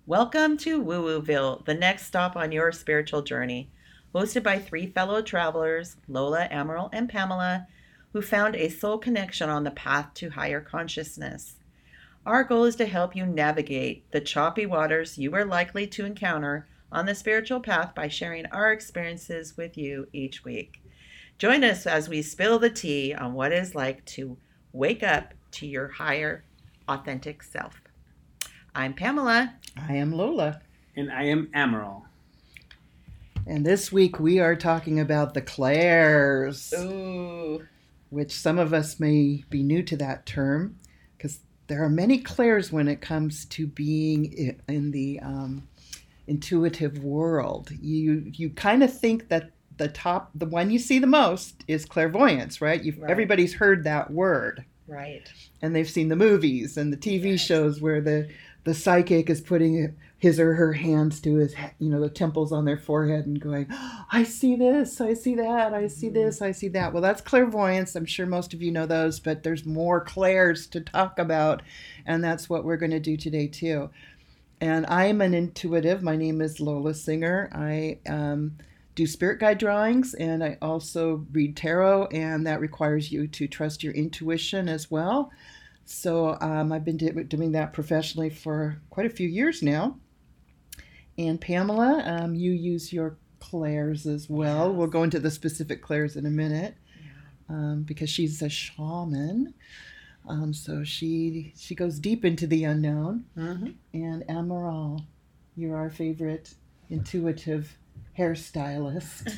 Welcome to Woo Wooville, the next stop on your spiritual journey. Hosted by three fellow travelers, Lola, Amaral, and Pamela, who found a soul connection on the path to higher consciousness. Our goal is to help you navigate the choppy waters you are likely to encounter on the spiritual path by sharing our experiences with you each week. Join us as we spill the tea on what it's like to wake up to your higher, authentic self. I'm Pamela. I am Lola. And I am Amaral. And this week we are talking about the clairs. Ooh. Which some of us may be new to that term, because there are many clairs when it comes to being in the intuitive world. You kind of think that the one you see the most is clairvoyance, right? Right. Everybody's heard that word. Right. And they've seen the movies and the TV shows where the psychic is putting his or her hands to his, the temples on their forehead and going, oh, I see this, I see that, I see this, I see that. Well, that's clairvoyance. I'm sure most of you know those, but there's more clairs to talk about, and that's what we're going to do today too. And I'm an intuitive. My name is Lola Singer. I do spirit guide drawings, and I also read tarot, and that requires you to trust your intuition as well. So I've been doing that professionally for quite a few years now. And Pamela, you use your clairs as well. Yes. We'll go into the specific clairs in a minute, because she's a shaman. So she goes deep into the unknown. Mm-hmm. And Amaral, you're our favorite intuitive hairstylist.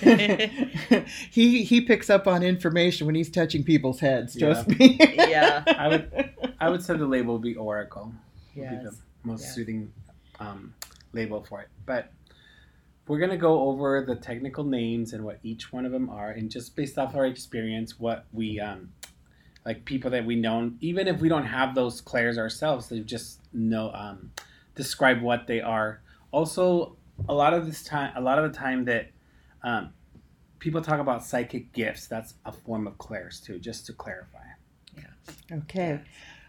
he picks up on information when he's touching people's heads. Trust me. Yeah. I would say the label would be Oracle. Yes. Would be the most suiting label for it. But we're gonna go over the technical names and what each one of them are, and just based off our experience, what we like people that we know, even if we don't have those clairs ourselves, they just know describe what they are. Also, a lot of the time that people talk about psychic gifts, that's a form of clairs too, just to clarify. Yeah. Okay.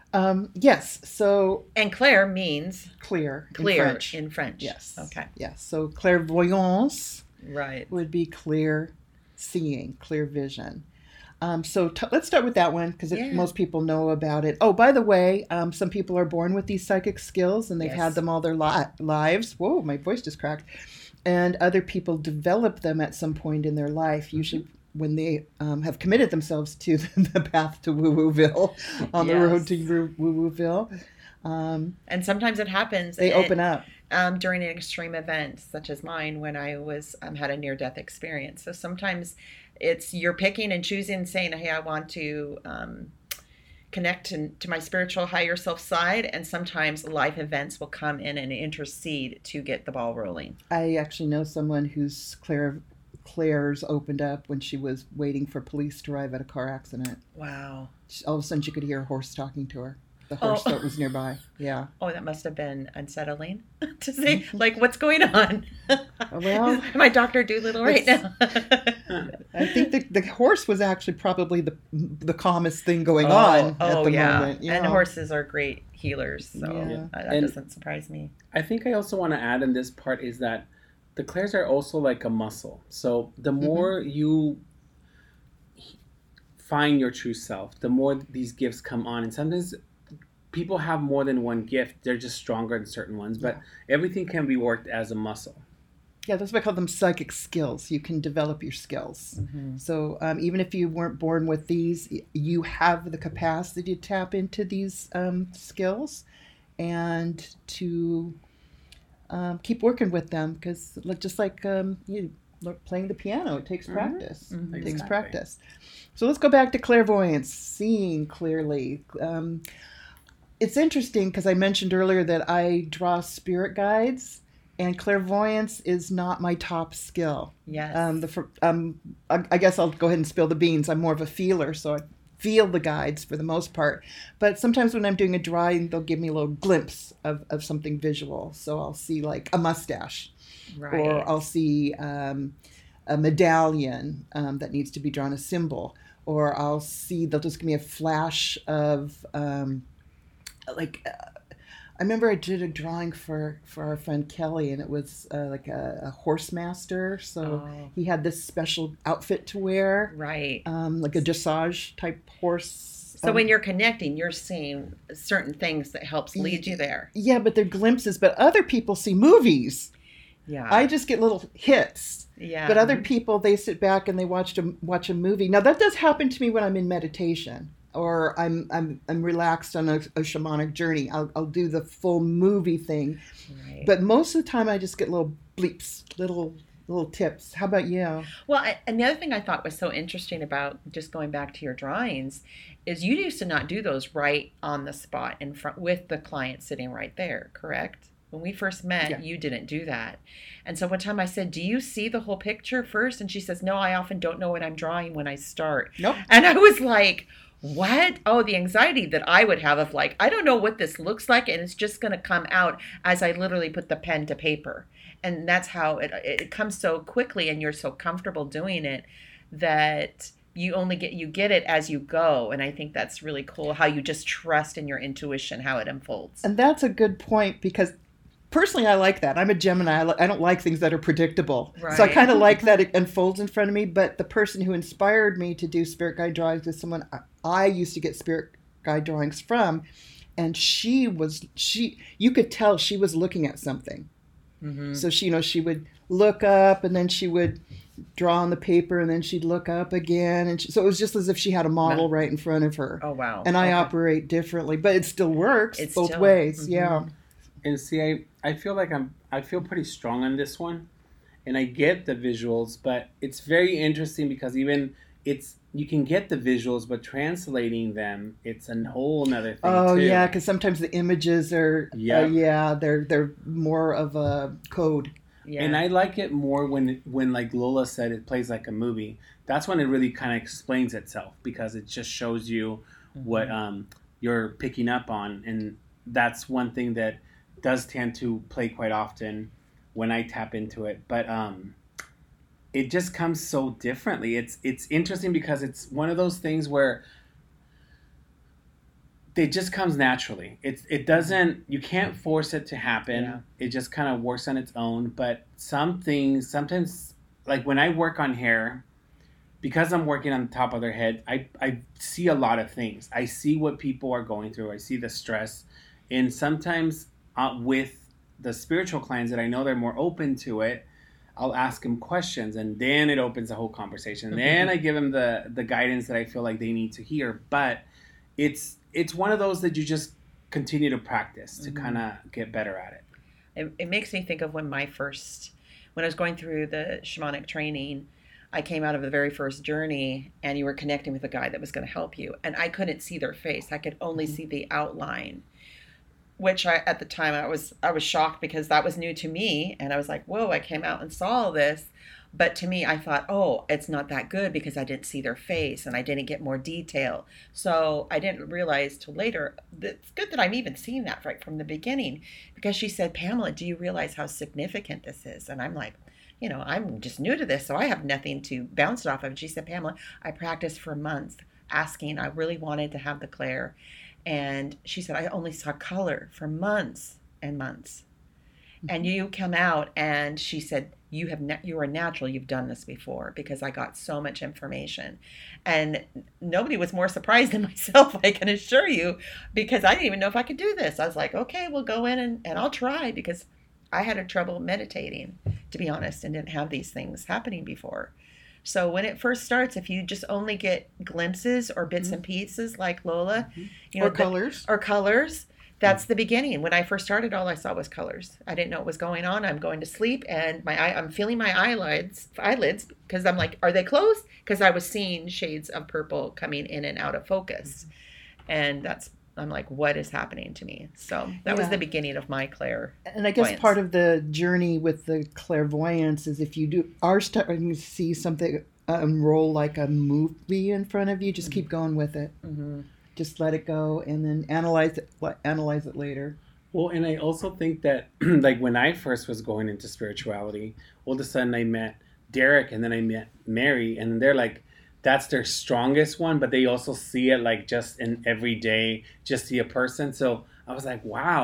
Yes. So, and clair means clear in French. Yes. Okay. Yes. So clairvoyance, right, would be clear seeing, clear vision. So let's start with that one, because most people know about it. Oh, by the way, some people are born with these psychic skills, and they've had them all their lives. Whoa, my voice just cracked. And other people develop them at some point in their life, usually when they have committed themselves to the path to Woo-Wooville, on the road to Woo-Wooville. And sometimes it happens. They open up. During an extreme event, such as mine, when I was had a near-death experience. So sometimes you're picking and choosing, saying, hey, I want to connect to my spiritual higher self side, and sometimes life events will come in and intercede to get the ball rolling. I actually know someone whose clairs opened up when she was waiting for police to arrive at a car accident. Wow. All of a sudden she could hear a horse talking to her. The horse that was nearby. Yeah. Oh, that must have been unsettling to say, like, what's going on? Well, my Dr. Doolittle right now. I think the horse was actually probably the calmest thing going on at the moment. And horses are great healers, so that doesn't surprise me. I think I also want to add in this part is that the clairs are also like a muscle. So the more you find your true self, the more these gifts come on. And sometimes people have more than one gift. They're just stronger in certain ones, but everything can be worked as a muscle. Yeah, that's why I call them psychic skills. You can develop your skills. Mm-hmm. So even if you weren't born with these, you have the capacity to tap into these skills and to keep working with them, because just like playing the piano, it takes practice. Mm-hmm. It takes practice. So let's go back to clairvoyance, seeing clearly. It's interesting because I mentioned earlier that I draw spirit guides, and clairvoyance is not my top skill. Yes. I guess I'll go ahead and spill the beans. I'm more of a feeler, so I feel the guides for the most part. But sometimes when I'm doing a drawing, they'll give me a little glimpse of something visual. So I'll see like a mustache, or I'll see a medallion that needs to be drawn, a symbol, or they'll just give me a flash of I remember I did a drawing for our friend Kelly, and it was like a horse master. So he had this special outfit to wear, Right. like a dressage type horse. So when you're connecting, you're seeing certain things that helps lead you there. Yeah, but they're glimpses. But other people see movies. Yeah. I just get little hits. Yeah. But other people, they sit back and they watch a movie. Now that does happen to me when I'm in meditation or I'm relaxed on a shamanic journey. I'll do the full movie thing. Right. But most of the time, I just get little bleeps, little tips. How about you? Well, and the other thing I thought was so interesting about just going back to your drawings is you used to not do those right on the spot in front with the client sitting right there, correct? When we first met, Yeah. you didn't do that. And so one time I said, do you see the whole picture first? And she says, no, I often don't know what I'm drawing when I start. Nope. And I was like, what? Oh, the anxiety that I would have of like, I don't know what this looks like. And it's just going to come out as I literally put the pen to paper. And that's how it comes so quickly and you're so comfortable doing it that you get it as you go. And I think that's really cool how you just trust in your intuition, how it unfolds. And that's a good point because personally, I like that. I'm a Gemini. I don't like things that are predictable. Right. So I kind of like that it unfolds in front of me. But the person who inspired me to do spirit guide drawings is someone I used to get spirit guide drawings from. And you could tell she was looking at something. Mm-hmm. So she would look up and then she would draw on the paper and then she'd look up again. And so it was just as if she had a model right in front of her. Oh, wow. And I Okay. operate differently, but it still works It's both still- ways. Mhm. Yeah. And see, I feel like I feel pretty strong on this one, and I get the visuals, but it's very interesting because you can get the visuals, but translating them, it's a whole nother thing. Oh too. yeah, because sometimes the images are they're more of a code. Yeah. And I like it more when like Lola said, it plays like a movie. That's when it really kind of explains itself because it just shows you what you're picking up on, and that's one thing that does tend to play quite often when I tap into it. But it just comes so differently. It's interesting because it's one of those things where it just comes naturally. It doesn't, you can't force it to happen. Yeah. It just kind of works on its own. But some things, sometimes, like when I work on hair, because I'm working on the top of their head, I see a lot of things. I see what people are going through. I see the stress. And sometimes with the spiritual clients that I know they're more open to it, I'll ask them questions, and then it opens a whole conversation. And then I give them the guidance that I feel like they need to hear. But it's one of those that you just continue to practice to kind of get better at it. It makes me think of when I was going through the shamanic training, I came out of the very first journey and you were connecting with a guy that was going to help you. And I couldn't see their face. I could only see the outline, which at the time I was shocked because that was new to me. And I was like, whoa, I came out and saw all this. But to me, I thought, oh, it's not that good because I didn't see their face and I didn't get more detail. So I didn't realize till later, it's good that I'm even seeing that right from the beginning, because she said, Pamela, do you realize how significant this is? And I'm like, I'm just new to this, so I have nothing to bounce it off of. And she said, Pamela, I practiced for months asking. I really wanted to have the clair. And she said, I only saw color for months and months. And you come out, and she said, you are natural. You've done this before, because I got so much information. And nobody was more surprised than myself, I can assure you, because I didn't even know if I could do this. I was like, okay, we'll go in and I'll try, because I had trouble meditating, to be honest, and didn't have these things happening before. So when it first starts, if you just only get glimpses or bits and pieces like Lola, colors, that's the beginning. When I first started, all I saw was colors. I didn't know what was going on. I'm going to sleep, and I'm feeling my eyelids, because I'm like, are they closed? Because I was seeing shades of purple coming in and out of focus. And I'm like, what is happening to me? So that was the beginning of my clairvoyance. And I guess part of the journey with the clairvoyance is if you are starting to see something unroll like a movie in front of you, just keep going with it. Mm-hmm. Just let it go and then analyze it later. Well, and I also think that like when I first was going into spirituality, all of a sudden I met Derek and then I met Mary, and they're like, that's their strongest one, but they also see it like just in every day, just see a person. So I was like, wow,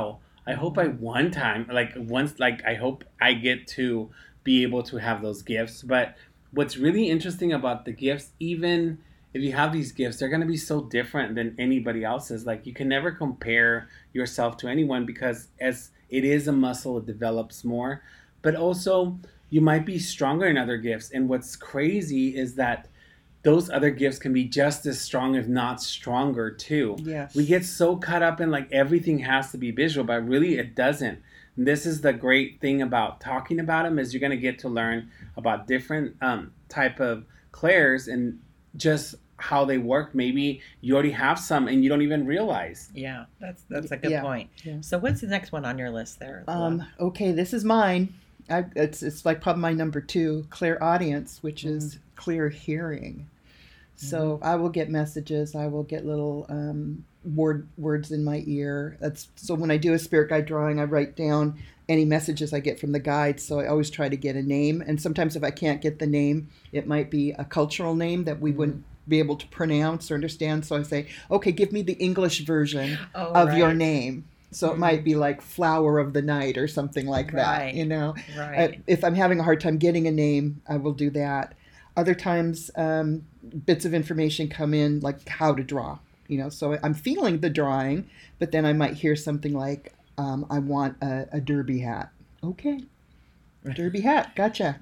I hope I one time, I hope I get to be able to have those gifts. But what's really interesting about the gifts, even if you have these gifts, they're going to be so different than anybody else's. Like, you can never compare yourself to anyone, because as it is a muscle, it develops more. But also, you might be stronger in other gifts. And what's crazy is that those other gifts can be just as strong, if not stronger, too. Yes. We get so caught up in like everything has to be visual, but really it doesn't. And this is the great thing about talking about them, is you're going to get to learn about different type of clairs and just how they work. Maybe you already have some and you don't even realize. Yeah, that's a good point. Yeah. So what's the next one on your list there? Okay, this is mine. It's like probably my number 2, clairaudience, which is clear hearing. So I will get messages. I will get little words in my ear. So when I do a spirit guide drawing, I write down any messages I get from the guides. So I always try to get a name. And sometimes if I can't get the name, it might be a cultural name that we wouldn't be able to pronounce or understand. So I say, okay, give me the English version of your name. So it might be like flower of the night or something like that, you know. Right. If I'm having a hard time getting a name, I will do that. Other times, bits of information come in, like how to draw, you know. So I'm feeling the drawing, but then I might hear something like, I want a derby hat. Okay. Derby hat. Gotcha.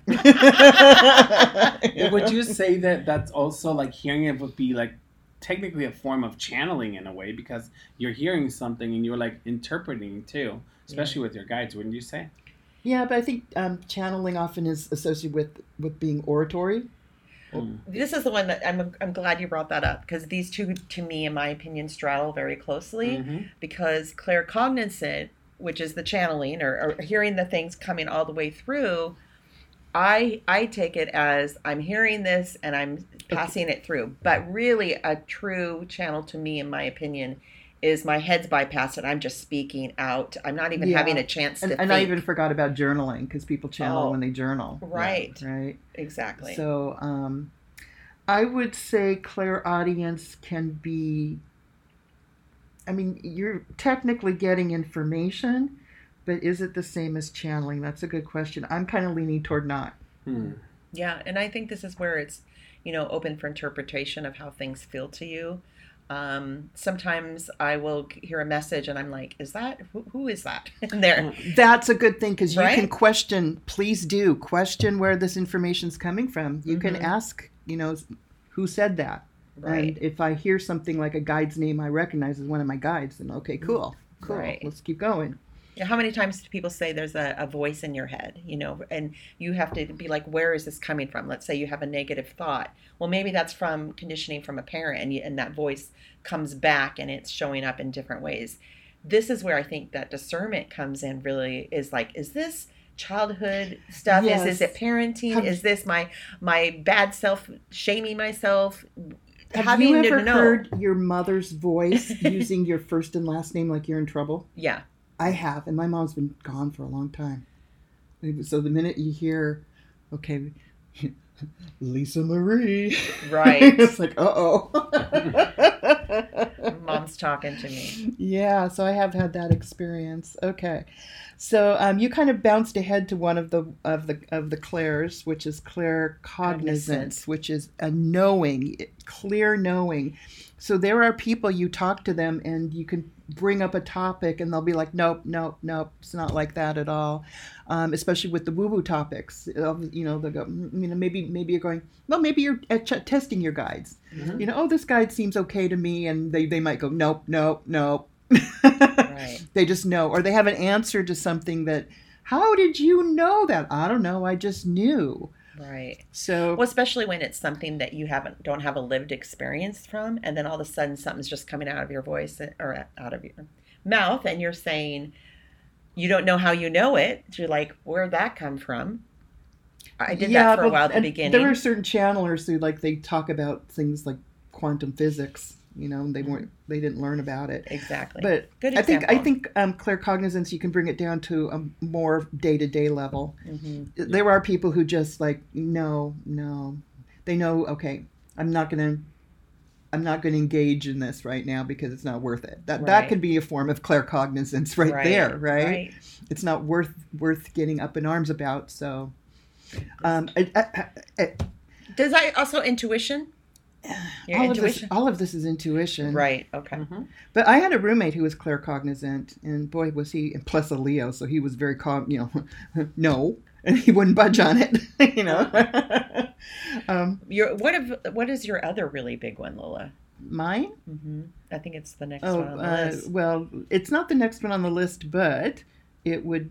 Would you say that that's also like hearing it would be like technically a form of channeling in a way, because you're hearing something and you're like interpreting too, especially with your guides, wouldn't you say? Yeah, but I think channeling often is associated with being oratory. This is the one that I'm glad you brought that up, because these two, to me, in my opinion, straddle very closely. Because claircognizant, which is the channeling or hearing the things coming all the way through, I take it as I'm hearing this and I'm passing it through. But really, a true channel to me, in my opinion, is my head's bypassed and I'm just speaking out. I'm not even having a chance to think. And I even forgot about journaling, because people channel when they journal. Right. Right. Exactly. So I would say clairaudience can be, I mean, you're technically getting information, but is it the same as channeling? That's a good question. I'm kind of leaning toward not. Yeah, and I think this is where it's, open for interpretation of how things feel to you. Sometimes I will hear a message and I'm like, is that, who is that in there? That's a good thing, because you can question, please do question where this information's coming from. You can ask, who said that? Right. And if I hear something like a guide's name I recognize as one of my guides, then okay, cool. Right. Let's keep going. Yeah, how many times do people say there's a voice in your head, and you have to be like, where is this coming from? Let's say you have a negative thought. Well, maybe that's from conditioning from a parent, and that voice comes back and it's showing up in different ways. This is where I think that discernment comes in, really, is like, is this childhood stuff? Yes. Is it parenting? Is this my bad self shaming myself? Have you ever heard your mother's voice using your first and last name like you're in trouble? Yeah. I have, and my mom's been gone for a long time. So the minute you hear, okay, Lisa Marie, right, it's like, uh-oh. Mom's talking to me. Yeah, so I have had that experience. Okay, so you kind of bounced ahead to one of the clairs, which is claircognizance, which is a knowing, clear knowing. So there are people, you talk to them and you can bring up a topic and they'll be like, nope, it's not like that at all. Especially with the woo-woo topics, they'll go, maybe you're going, well, maybe you're testing your guides. Oh, this guide seems okay to me. And they might go, nope. Right. They just know, or they have an answer to something that, how did you know that? I don't know. I just knew. Right. So, well, especially when it's something that you don't have a lived experience from, and then all of a sudden something's just coming out of your voice or out of your mouth, and you're saying you don't know how you know it. You're like, where'd that come from? I did that for a while at the beginning. There are certain channelers who they talk about things like quantum physics. They didn't learn about it. Exactly. But good example. I think claircognizance, you can bring it down to a more day-to-day level. There are people who just no. They know, okay, I'm not going I'm not going to engage in this right now because it's not worth it. That Right. can be a form of claircognizance right there, right? Right. It's not worth getting up in arms about. So, Does I also intuition? Your intuition? all of this is intuition. Right. Okay. Mm-hmm. But I had a roommate who was claircognizant, and boy, was he, and plus a Leo, so he was very no, and he wouldn't budge on it, What is your other really big one, Lola? Mine? Mm-hmm. I think it's the next one on the list. Well, it's not the next one on the list, but it would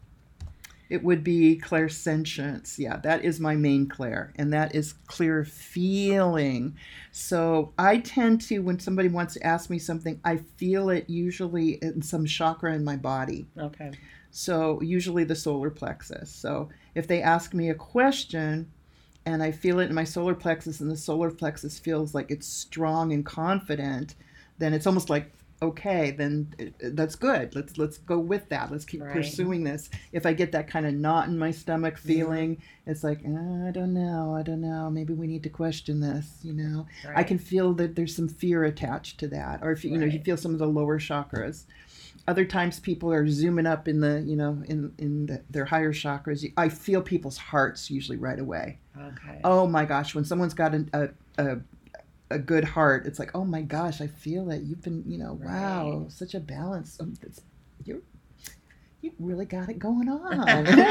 be clairsentience. Yeah, that is my main clair, and that is clear feeling. So I tend to, when somebody wants to ask me something, I feel it usually in some chakra in my body. Okay. So usually the solar plexus. So if they ask me a question and I feel it in my solar plexus and the solar plexus feels like it's strong and confident, then it's almost like, okay, then that's good. Let's go with that. Let's keep Right. pursuing this. If I get that kind of knot in my stomach feeling, it's like, I don't know. Maybe we need to question this, Right. I can feel that there's some fear attached to that. Or if you Right. feel some of the lower chakras. Other times people are zooming up in the, their higher chakras. I feel people's hearts usually right away. Okay. Oh my gosh, when someone's got a good heart, it's like, oh my gosh, I feel it. You've been, wow, such a balance. You really got it going on.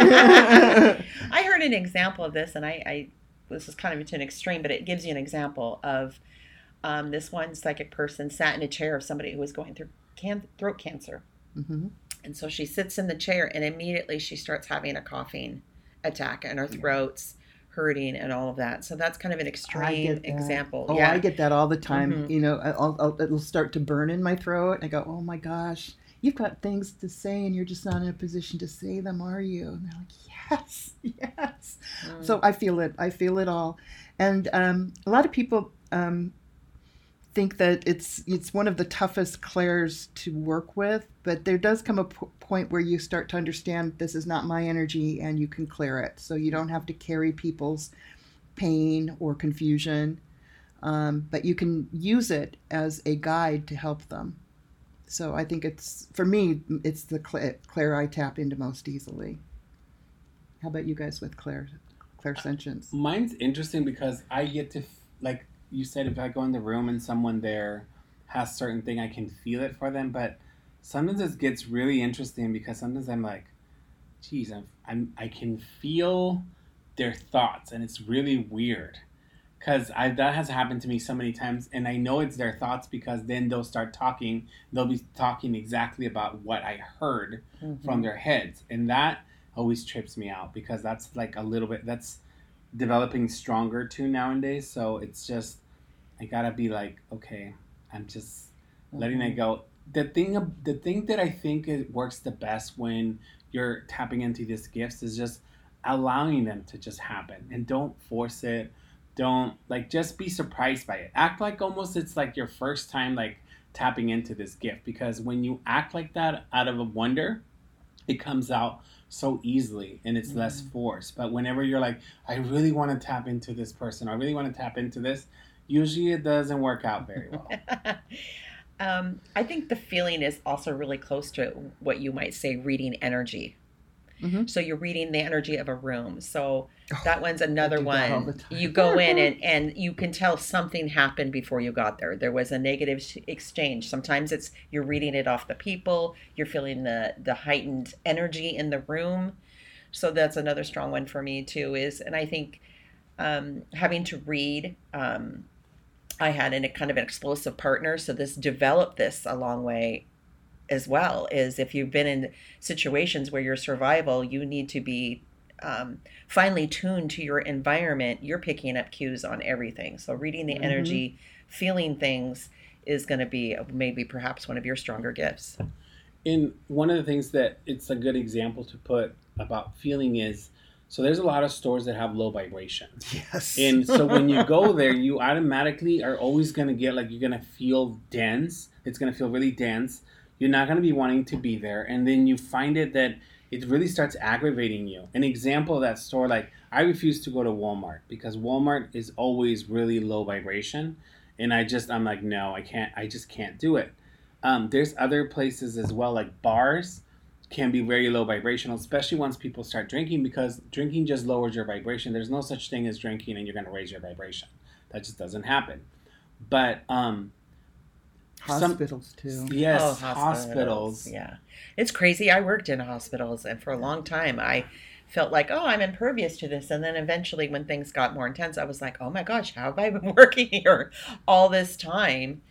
I heard an example of this, and this is kind of to an extreme, but it gives you an example of this one psychic person sat in a chair of somebody who was going through throat cancer. Mm-hmm. And so she sits in the chair, and immediately she starts having a coughing attack, and her throat's hurting and all of that. So that's kind of an extreme example. Oh, yeah. I get that all the time. Mhm. It'll start to burn in my throat. And I go, oh my gosh, you've got things to say and you're just not in a position to say them, are you? And they're like, yes. Mm. So I feel it all. And a lot of people think that it's one of the toughest clairs to work with, but there does come a point where you start to understand this is not my energy and you can clear it. So you don't have to carry people's pain or confusion, but you can use it as a guide to help them. So I think for me, it's the clair I tap into most easily. How about you guys with clairsentience? Mine's interesting because I get to, like you said, if I go in the room and someone there has certain thing, I can feel it for them. But sometimes it gets really interesting because sometimes I'm like, geez, I can feel their thoughts, and it's really weird because that has happened to me so many times, and I know it's their thoughts because then they'll start talking. They'll be talking exactly about what I heard from their heads, and that always trips me out because that's like a little bit, that's developing stronger too nowadays. So it's just, I gotta be like, okay, I'm just letting it go. The thing that I think it works the best when you're tapping into these gifts is just allowing them to just happen, and don't force it. Don't, like, just be surprised by it. Act like almost it's like your first time like tapping into this gift, because when you act like that out of a wonder, it comes out so easily and it's less forced. But whenever you're like, I really want to tap into this person, I really want to tap into this, usually it doesn't work out very well. I think the feeling is also really close to what you might say reading energy. Mm-hmm. So you're reading the energy of a room. So that one's another I do that all the one. time. You go in and you can tell something happened before you got there. There was a negative exchange. Sometimes it's you're reading it off the people. You're feeling the heightened energy in the room. So that's another strong one for me too. And I think having to read. I had a kind of an explosive partner, so this developed this a long way as well. Is if you've been in situations where your survival, you need to be finely tuned to your environment. You're picking up cues on everything. So reading the energy, feeling things is going to be maybe perhaps one of your stronger gifts. And one of the things that it's a good example to put about feeling is, so there's a lot of stores that have low vibration. Yes. And so when you go there, you automatically are always going to get, like, you're going to feel dense. It's going to feel really dense. You're not going to be wanting to be there. And then you find it that it really starts aggravating you. An example of that store, like, I refuse to go to Walmart because Walmart is always really low vibration. And I'm like, no, I just can't do it. There's other places as well, like bars can be very low vibrational, especially once people start drinking, because drinking just lowers your vibration. There's no such thing as drinking and you're going to raise your vibration. That just doesn't happen. But hospitals too. Yes, Oh, hospitals. Yeah. It's crazy. I worked in hospitals, and for a long time I felt like, oh, I'm impervious to this. And then eventually when things got more intense, I was like, oh my gosh, how have I been working here all this time?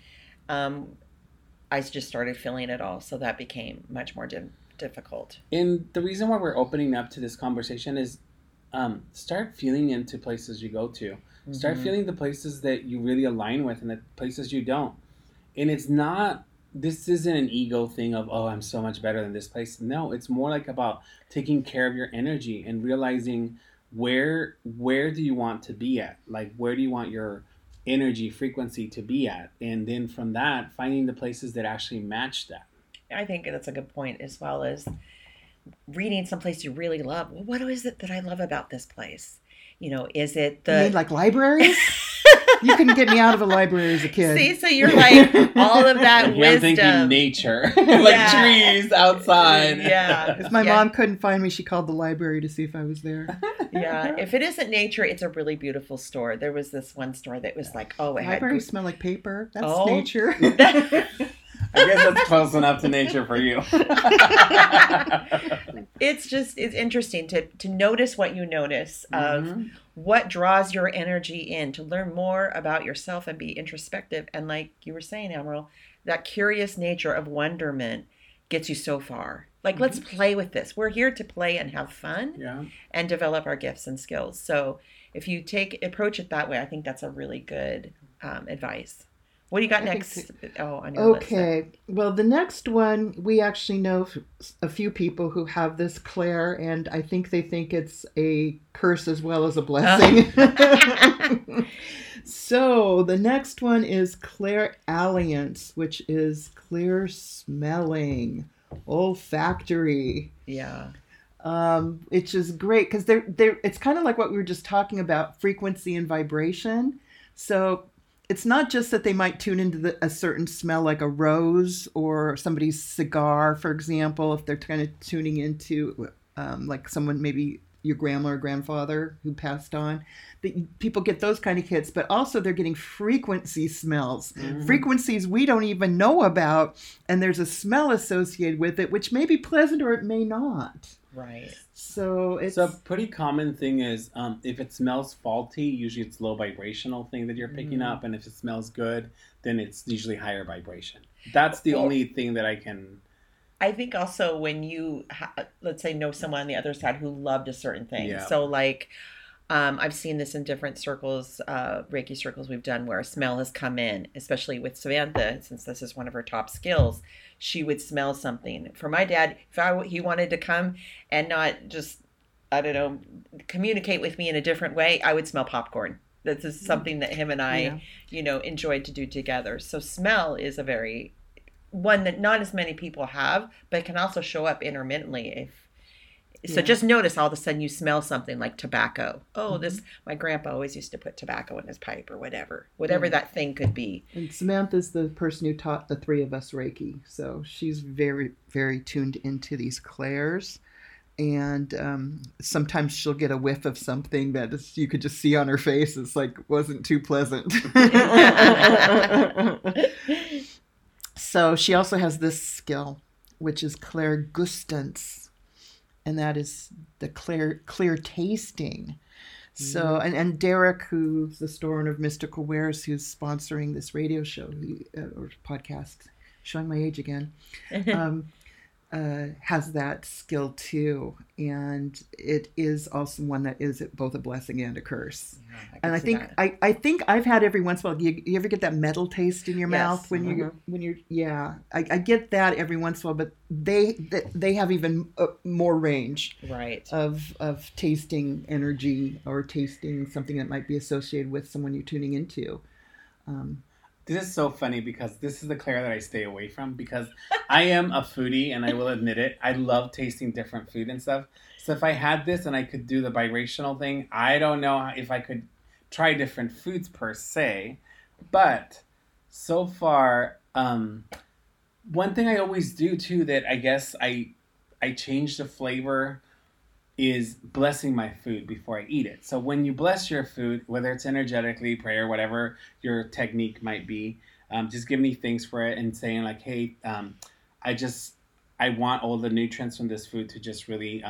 I just started feeling it all. So that became much more difficult. And the reason why we're opening up to this conversation is start feeling into places you go to. Start feeling the places that you really align with and the places you don't. And this isn't an ego thing of, oh, I'm so much better than this place. No, it's more like about taking care of your energy and realizing where do you want to be at? Like, where do you want your energy frequency to be at? And then from that, finding the places that actually match that. I think that's a good point, as well as reading someplace you really love. Well, what is it that I love about this place? Is it You mean like libraries? You couldn't get me out of a library as a kid. See, so you're like all of that Here I'm wisdom. thinking nature, like trees outside. Yeah. If my mom couldn't find me, she called the library to see if I was there. Yeah. If it isn't nature, it's a really beautiful store. There was this one store that was like, it Libraries smell like paper. That's Oh. nature. I guess that's close enough to nature for you. It's interesting to notice what you notice of what draws your energy in, to learn more about yourself and be introspective. And like you were saying, Emerald, that curious nature of wonderment gets you so far. Like, let's play with this. We're here to play and have fun and develop our gifts and skills. So if you approach it that way, I think that's a really good advice. What do you got next? On your list? Okay. Well, the next one, we actually know a few people who have this Claire, and I think they think it's a curse as well as a blessing. So the next one is Claire Alliance, which is clear smelling, olfactory. Yeah. Which is great because it's kind of like what we were just talking about, frequency and vibration. So it's not just that they might tune into a certain smell, like a rose or somebody's cigar, for example, if they're kind of tuning into like someone, maybe your grandma or grandfather who passed on. People get those kind of hits, but also they're getting frequency smells, frequencies we don't even know about, and there's a smell associated with it, which may be pleasant or it may not. Right. So a pretty common thing is if it smells faulty, usually it's low vibrational thing that you're picking up, and if it smells good, then it's usually higher vibration. That's the only thing that I can. I think also when you let's say know someone on the other side who loved a certain thing. Yeah. So like I've seen this in different circles, Reiki circles we've done, where a smell has come in, especially with Samantha, since this is one of her top skills. She would smell something. For my dad, if he wanted to come and not just, I don't know, communicate with me in a different way, I would smell popcorn. This is something that him and I, enjoyed to do together. So smell is one that not as many people have, but can also show up intermittently. So just notice all of a sudden you smell something like tobacco. Oh, my grandpa always used to put tobacco in his pipe or whatever that thing could be. And Samantha's the person who taught the three of us Reiki. So she's very, very tuned into these clairs. And sometimes she'll get a whiff of something that you could just see on her face. It's like, wasn't too pleasant. So she also has this skill, which is clairgustance. And that is the clear tasting. So, and Derek, who's the store owner of Mystical Wares, who's sponsoring this radio show or podcast, showing my age again, has that skill too. And it is also one that is both a blessing and a curse. Yeah, and I think I've had every once in a while. You ever get that metal taste in your mouth when you're I get that every once in a while, but they have even more range, right, of tasting energy or tasting something that might be associated with someone you're tuning into. This is so funny because this is the Claire that I stay away from, because I am a foodie and I will admit it. I love tasting different food and stuff. So if I had this and I could do the vibrational thing, I don't know if I could try different foods per se. But so far, one thing I always do too that I guess I change the flavor is blessing my food before I eat it. So when you bless your food, whether it's energetically, prayer, whatever your technique might be, just giving me thanks for it and saying like, hey, I want all the nutrients from this food to just really,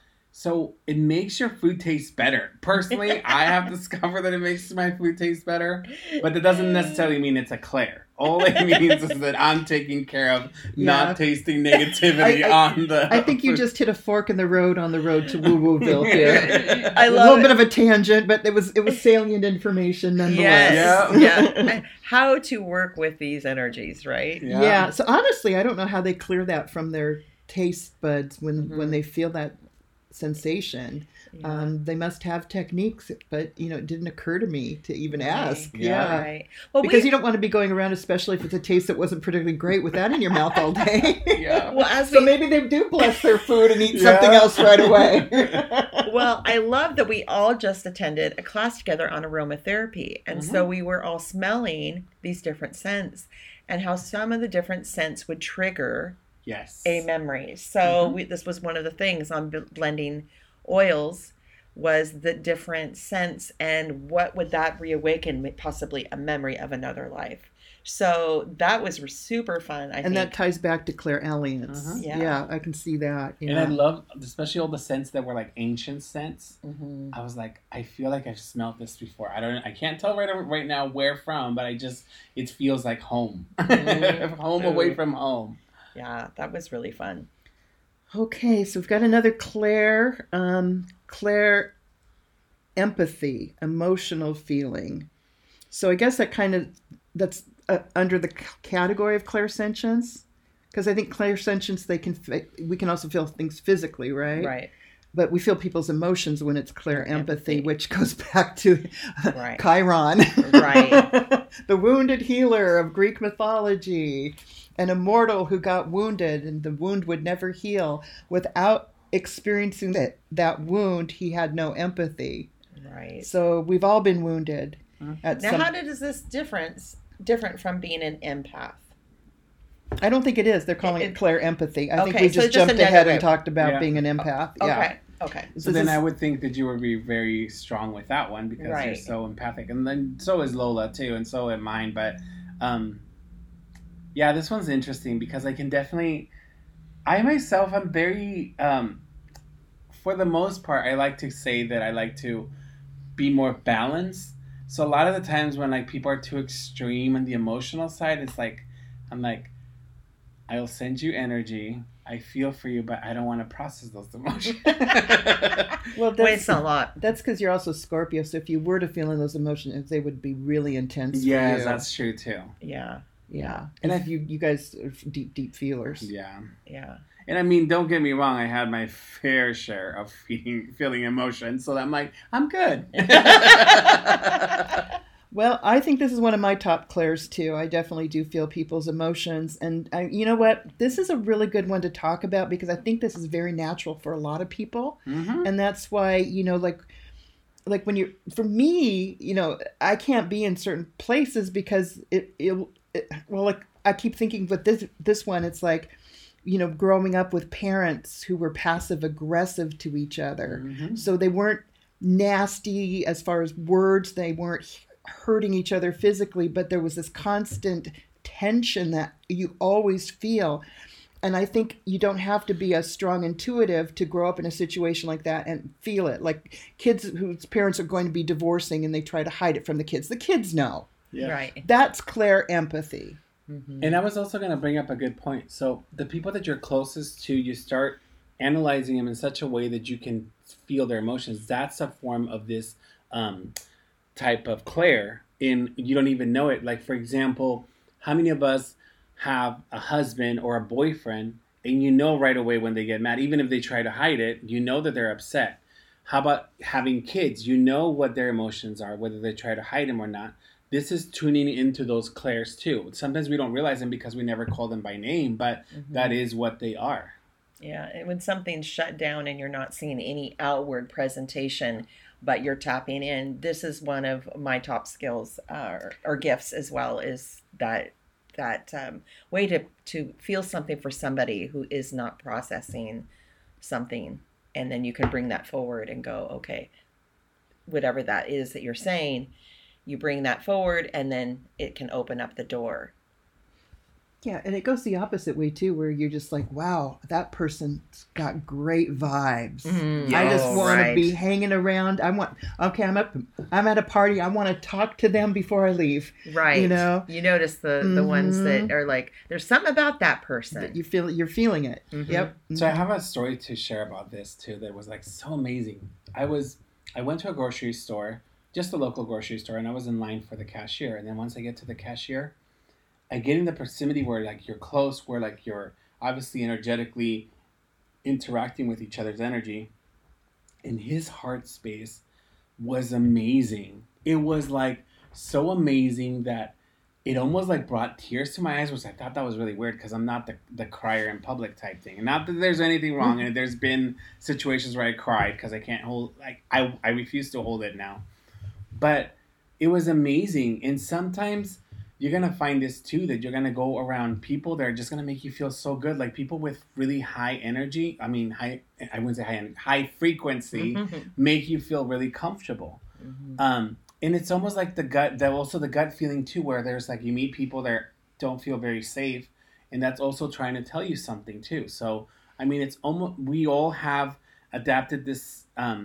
so it makes your food taste better. Personally, I have discovered that it makes my food taste better, but that doesn't necessarily mean it's a Claire. All it means is that I'm taking care of not tasting negativity on the I think you just hit a fork in the road on the road to Woo-Wooville here. I A love little it. bit of a tangent, but it was salient information nonetheless. Yes. Yeah. Yeah. How to work with these energies, right? Yeah. So honestly, I don't know how they clear that from their taste buds when they feel that sensation. Yeah. They must have techniques, but it didn't occur to me to even ask. Yeah. Right. Well, Because you don't want to be going around, especially if it's a taste that wasn't particularly great, with that in your mouth all day. Yeah. well, as So we maybe they do bless their food and eat something else right away. well, I love that we all just attended a class together on aromatherapy. And so we were all smelling these different scents and how some of the different scents would trigger Yes. a memory. So this was one of the things on blending oils was the different scents and what would that reawaken, possibly a memory of another life. So that was super fun, I think. And that ties back to clairalience. Yeah. I can see that. And I love, especially all the scents that were like ancient scents. I was like, I feel like I've smelled this before. I can't tell right now where from, but it feels like home. Home away from home. Yeah, that was really fun. Okay, so we've got another Claire. Claire empathy, emotional feeling. So I guess that's under the category of clairsentience, because I think clairsentience we can also feel things physically, right? Right. But we feel people's emotions when it's clair empathy, which goes back to Right. Chiron, Right. the wounded healer of Greek mythology, an immortal who got wounded and the wound would never heal. Without experiencing that wound, he had no empathy. Right. So we've all been wounded. Now, how is this different from being an empath? I don't think it is. They're calling it clair empathy. I think Okay, we so just just jumped another ahead way. and talked about Yeah. being an empath. Okay. Okay. So then I would think that you would be very strong with that one because you're Right. so empathic. And then so is Lola too, and so am mine. But yeah, this one's interesting because I can definitely, I myself, I'm very, for the most part, I like to say that I like to be more balanced. So a lot of the times when like people are too extreme on the emotional side, it's like, I'm like, I'll send you energy. I feel for you, but I don't want to process those emotions. Well, It's a lot. that's because you're also Scorpio. So if you were to feel in those emotions, they would be really intense. Yes, for you. that's true too. Yeah. Yeah. And And you guys are deep feelers. Yeah. Yeah. And I mean, don't get me wrong, I had my fair share of feeling emotions, so I'm like, I'm good. Well, I think this is one of my top clairs too. I definitely do feel people's emotions. And you know what? This is a really good one to talk about because I think this is very natural for a lot of people. Mm-hmm. And that's why, like when for me, I can't be in certain places because like I keep thinking with this one, it's like, growing up with parents who were passive aggressive to each other. Mm-hmm. So they weren't nasty as far as words. They weren't hurting each other physically, but there was this constant tension that you always feel. And I think you don't have to be a strong intuitive to grow up in a situation like that and feel it. Like kids whose parents are going to be divorcing and they try to hide it from the kids. The kids know. Yeah. Right. That's clair empathy. Mm-hmm. And I was also going to bring up a good point. So the people that you're closest to, you start analyzing them in such a way that you can feel their emotions. That's a form of this type of clair. You don't even know it. Like, for example, how many of us have a husband or a boyfriend and you know right away when they get mad, even if they try to hide it, you know that they're upset. How about having kids? You know what their emotions are, whether they try to hide them or not. This is tuning into those clairs too. Sometimes we don't realize them because we never call them by name, but that is what they are. Yeah. And when something's shut down and you're not seeing any outward presentation, but you're tapping in. This is one of my top skills or gifts as well, is that way to feel something for somebody who is not processing something, and then you can bring that forward and go, okay, whatever that is that you're saying, you bring that forward, and then it can open up the door. Yeah, and it goes the opposite way too, where you're just like, wow, that person's got great vibes. Mm-hmm. I just Yes. want to Right. be hanging around. I'm at a party. I want to talk to them before I leave. Right. You know? You notice the ones that are like, there's something about that person. You're feeling it. Mhm. Yep. So I have a story to share about this too that was like so amazing. I went to a grocery store, just a local grocery store, and I was in line for the cashier. And then once I get to the cashier, I get in the proximity where like you're close, where like you're obviously energetically interacting with each other's energy. And his heart space was amazing. It was like so amazing that it almost like brought tears to my eyes, which I thought that was really weird because I'm not the crier in public type thing. And not that there's anything wrong. And there's been situations where I cried because I can't hold, like, I refuse to hold it now. But it was amazing. And sometimes you're going to find this too, that you're going to go around people that are just going to make you feel so good. Like people with really high energy, I wouldn't say high frequency, make you feel really comfortable. And it's almost like the gut feeling too, where there's like, you meet people that don't feel very safe, and that's also trying to tell you something too. So, I mean, it's almost, we all have adapted this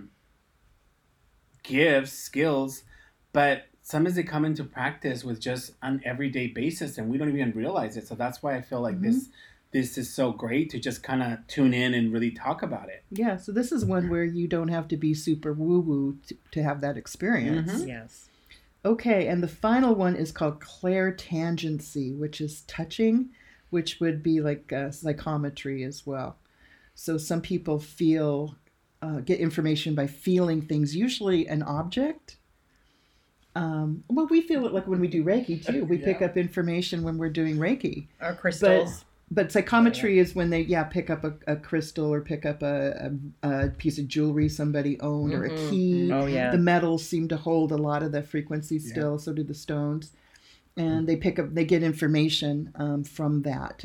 skills, but sometimes they come into practice with just an everyday basis, and we don't even realize it. So that's why I feel like this is so great to just kind of tune in and really talk about it. Yeah, so this is one where you don't have to be super woo-woo to have that experience. Yes. Okay, and the final one is called clairtangency, which is touching, which would be like psychometry as well. So some people get information by feeling things, usually an object. Well, we feel it like when we do Reiki too. We pick up information when we're doing Reiki. Or crystals. But psychometry is when they pick up a crystal or pick up a piece of jewelry somebody owned or a key. Oh, yeah. The metals seem to hold a lot of the frequency still, so do the stones. And they get information from that.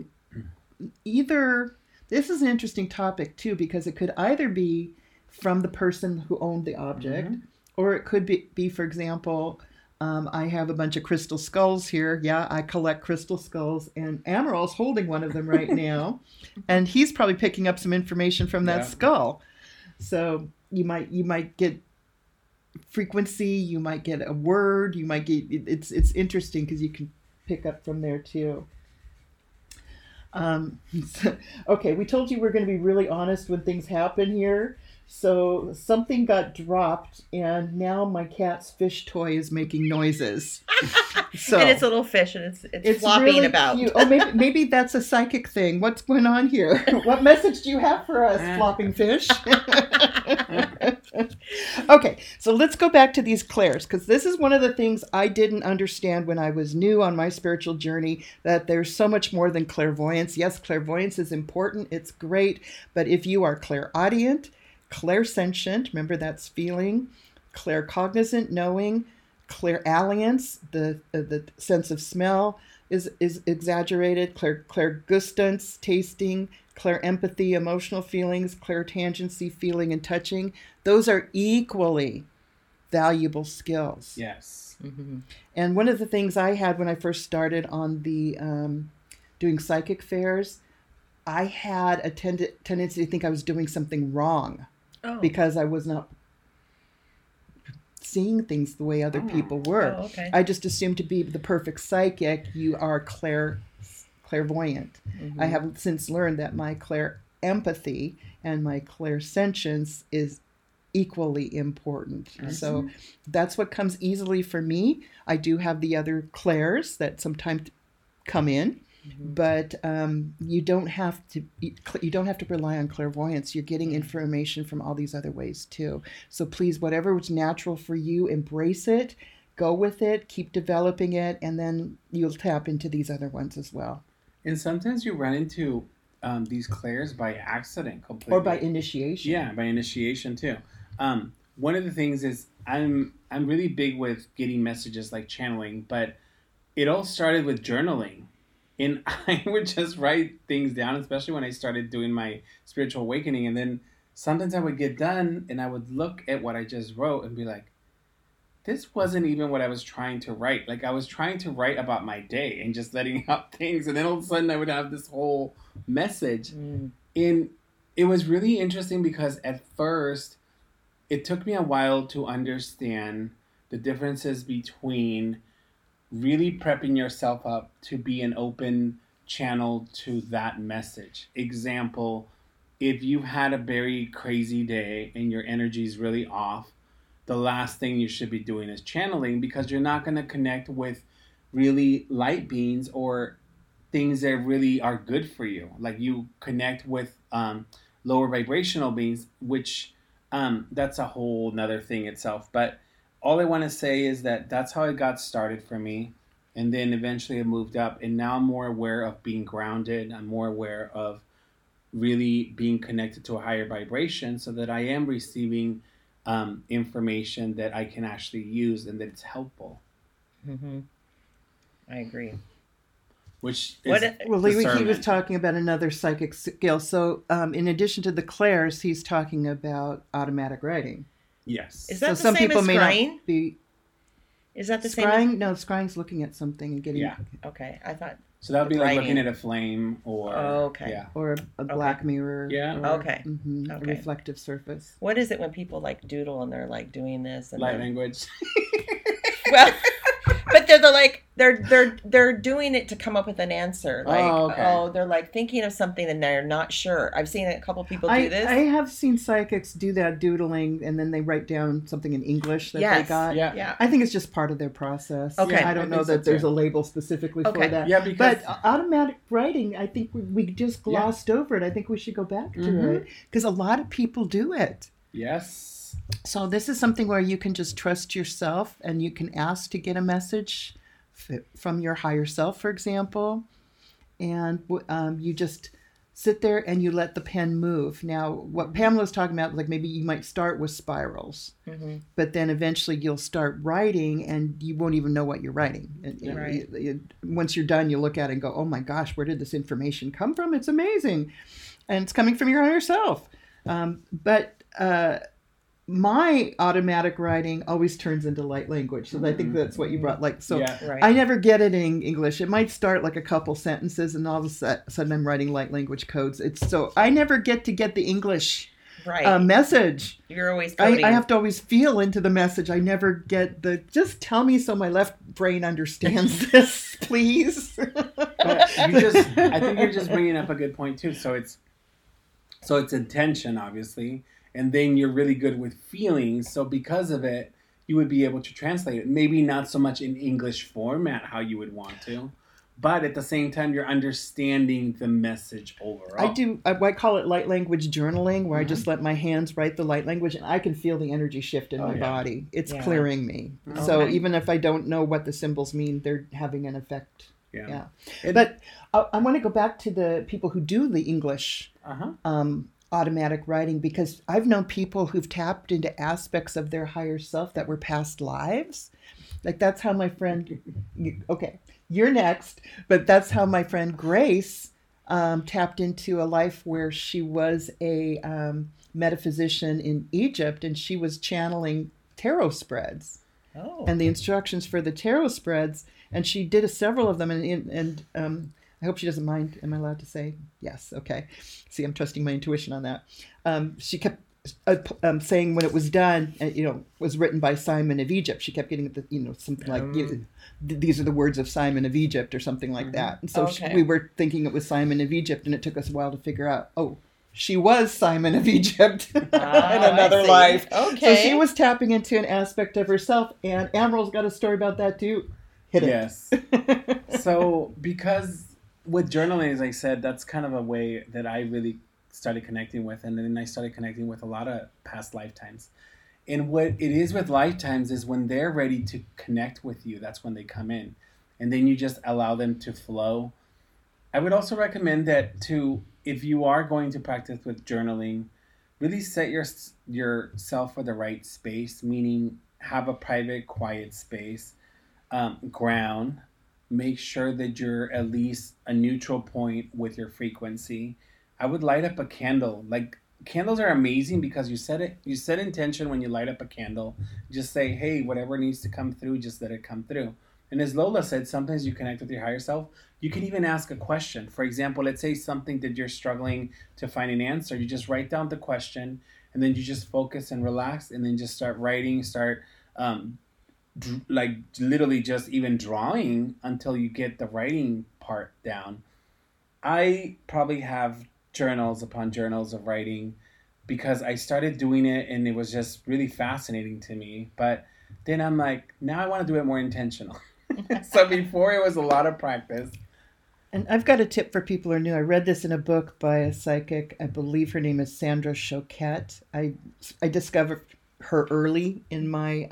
This is an interesting topic too, because it could either be from the person who owned the object, or it could be, for example, I have a bunch of crystal skulls here. Yeah, I collect crystal skulls, and Amaral's holding one of them right now, and he's probably picking up some information from that skull. So you might get frequency, you might get a word, you might get it's interesting because you can pick up from there too. Okay, we told you we're going to be really honest when things happen here. So something got dropped, and now my cat's fish toy is making noises. So and it's a little fish, and it's flopping really about. Cute. Oh, maybe that's a psychic thing. What's going on here? What message do you have for us, flopping fish? Okay, so let's go back to these clairs, because this is one of the things I didn't understand when I was new on my spiritual journey, that there's so much more than clairvoyance. Yes, clairvoyance is important. It's great. But if you are clairaudient, clairsentient, remember that's feeling, claircognizant, knowing, clairalliance, the sense of smell is exaggerated, clairgustance, tasting, clairempathy, emotional feelings, clairtangency, feeling and touching. Those are equally valuable skills. Yes. Mm-hmm. And one of the things I had when I first started on the doing psychic fairs, I had a tendency to think I was doing something wrong. Because I was not seeing things the way other people were. Oh, okay. I just assumed to be the perfect psychic, you are clairvoyant. I have since learned that my clairempathy and my clairsentience is equally important. So that's what comes easily for me. I do have the other clairs that sometimes come in. But you don't have to rely on clairvoyance. You're getting information from all these other ways too. So please, whatever is natural for you, embrace it, go with it, keep developing it, and then you'll tap into these other ones as well. And sometimes you run into these clairs by accident completely. Or by initiation. Yeah, by initiation too. one of the things is I'm really big with getting messages like channeling, but it all started with journaling. And I would just write things down, especially when I started doing my spiritual awakening. And then sometimes I would get done and I would look at what I just wrote and be like, this wasn't even what I was trying to write. Like, I was trying to write about my day and just letting out things. And then all of a sudden I would have this whole message. And it was really interesting because at first it took me a while to understand the differences between really prepping yourself up to be an open channel to that message. Example, if you had a very crazy day and your energy is really off, the last thing you should be doing is channeling, because you're not going to connect with really light beings or things that really are good for you. Like, you connect with lower vibrational beings, which that's a whole nother thing itself. But all I want to say is that that's how it got started for me. And then eventually it moved up. And now I'm more aware of being grounded. I'm more aware of really being connected to a higher vibration, so that I am receiving information that I can actually use and that it's helpful. Mm-hmm. I agree. Which is well, he was talking about another psychic skill. So in addition to the clairs, he's talking about automatic writing. Yes. Is that the some same people as may scrying? not be Is that the scrying? same? No, scrying's looking at something and getting. Yeah. Okay, I thought. So that would be like writing. looking at a flame or... Okay. Yeah. Or a black mirror. Yeah. Or, Okay. A Okay. reflective surface. What is it when people like doodle and they're like doing this and Light then- language. Well, but they're doing it to come up with an answer. Like, they're like thinking of something and they're not sure. I've seen a couple people do this. I have seen psychics do that doodling, and then they write down something in English that they got. Yeah. I think it's just part of their process. Okay. I don't know that there's a label specifically for that. Yeah, because... But automatic writing, I think we just glossed over it. I think we should go back to it, because a lot of people do it. Yes. So this is something where you can just trust yourself, and you can ask to get a message from your higher self, for example, and you just sit there and you let the pen move. Now, what Pamela's talking about, like maybe you might start with spirals, but then eventually you'll start writing, and you won't even know what you're writing. Once you're done, you look at it and go, "Oh my gosh, where did this information come from? It's amazing," and it's coming from your higher self. My automatic writing always turns into light language. So I think that's what you brought. I never get it in English. It might start like a couple sentences, and all of a sudden I'm writing light language codes. I never get the English message. You're always coding. I have to always feel into the message. I never get just tell me so my left brain understands this, please. I think you're just bringing up a good point too. So it's intention, obviously. And then you're really good with feelings. So because of it, you would be able to translate it. Maybe not so much in English format how you would want to. But at the same time, you're understanding the message overall. I call it light language journaling, where I just let my hands write the light language, and I can feel the energy shift in my body. It's clearing me. Okay. So even if I don't know what the symbols mean, they're having an effect. Yeah. But I want to go back to the people who do the English automatic writing, because I've known people who've tapped into aspects of their higher self that were past lives. Like, that's how my friend, okay, you're next, but that's how my friend Grace tapped into a life where she was a metaphysician in Egypt, and she was channeling tarot spreads. And the instructions for the tarot spreads, and she did several of them, and I hope she doesn't mind. Am I allowed to say? Yes. Okay. See, I'm trusting my intuition on that. She kept saying when it was done, was written by Simon of Egypt. She kept getting something like, these are the words of Simon of Egypt or something like that. And so we were thinking it was Simon of Egypt, and it took us a while to figure out, she was Simon of Egypt in another life. Okay. So she was tapping into an aspect of herself, and Amaryl's got a story about that too. Hit it. Yes. So because with journaling, as I said, that's kind of a way that I really started connecting with. And then I started connecting with a lot of past lifetimes. And what it is with lifetimes is when they're ready to connect with you, that's when they come in. And then you just allow them to flow. I would also recommend that if you are going to practice with journaling, really set yourself for the right space, meaning have a private, quiet space, ground. Make sure that you're at least a neutral point with your frequency. I would light up a candle. Like candles are amazing because you set intention when you light up a candle. Just say, hey, whatever needs to come through, just let it come through. And as Lola said, sometimes you connect with your higher self. You can even ask a question. For example, let's say something that you're struggling to find an answer. You just write down the question, and then you just focus and relax, and then just start writing, like literally just even drawing until you get the writing part down. I probably have journals upon journals of writing because I started doing it and it was just really fascinating to me. But then I'm like, now I want to do it more intentional. So before it was a lot of practice. And I've got a tip for people who are new. I read this in a book by a psychic. I believe her name is Sandra Choquette. I discovered her early in my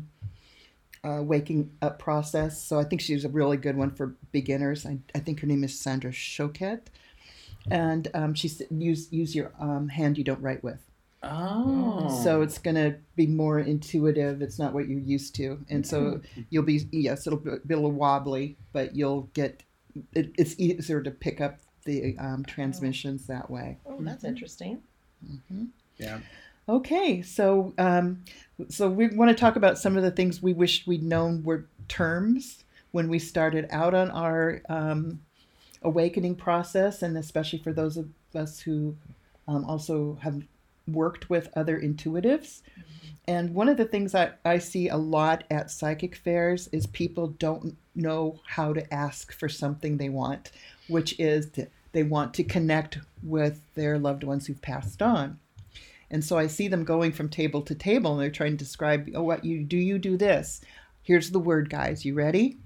waking up process. So I think she's a really good one for beginners. I think her name is Sandra Choquette. And she said, use your hand you don't write with. Oh. So it's going to be more intuitive. It's not what you're used to. And so you'll be, yes, it'll be a little wobbly, but you'll get, it's easier to pick up the transmissions that way. Oh, that's interesting. Mm-hmm. Yeah. Okay, so we want to talk about some of the things we wish we'd known were terms when we started out on our awakening process, and especially for those of us who also have worked with other intuitives. And one of the things I see a lot at psychic fairs is people don't know how to ask for something they want, which is they want to connect with their loved ones who've passed on. And so I see them going from table to table and they're trying to describe, you do this. Here's the word, guys. You ready?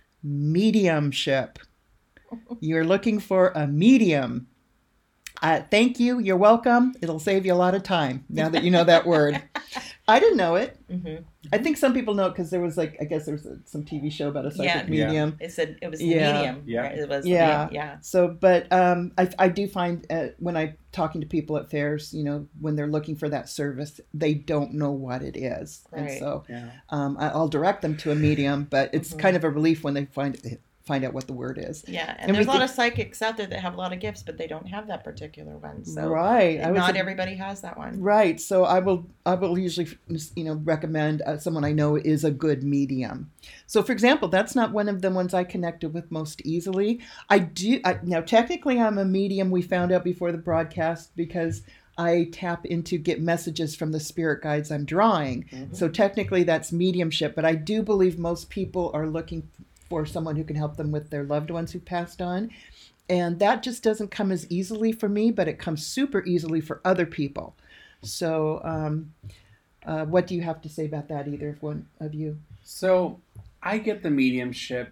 Mediumship. You're looking for a medium. Thank you. You're welcome. It'll save you a lot of time now that you know that word. I didn't know it. Mm-hmm. I think some people know it because there was I guess there was some TV show about a psychic medium. It said it was the medium. Yeah. Right? It was yeah. So, but I do find when I'm talking to people at fairs, when they're looking for that service, they don't know what it is. Right. And so I'll direct them to a medium, but it's kind of a relief when they find out what the word is. Yeah, and there's a lot of psychics out there that have a lot of gifts, but they don't have that particular one. So right, not everybody has that one. Right. So I will usually recommend someone I know is a good medium. So for example, that's not one of the ones I connected with most easily. Now technically I'm a medium. We found out before the broadcast because I tap get messages from the spirit guides I'm drawing. Mm-hmm. So technically that's mediumship, but I do believe most people are looking for someone who can help them with their loved ones who passed on. And that just doesn't come as easily for me, but it comes super easily for other people. So what do you have to say about that, either one of you? So I get the mediumship.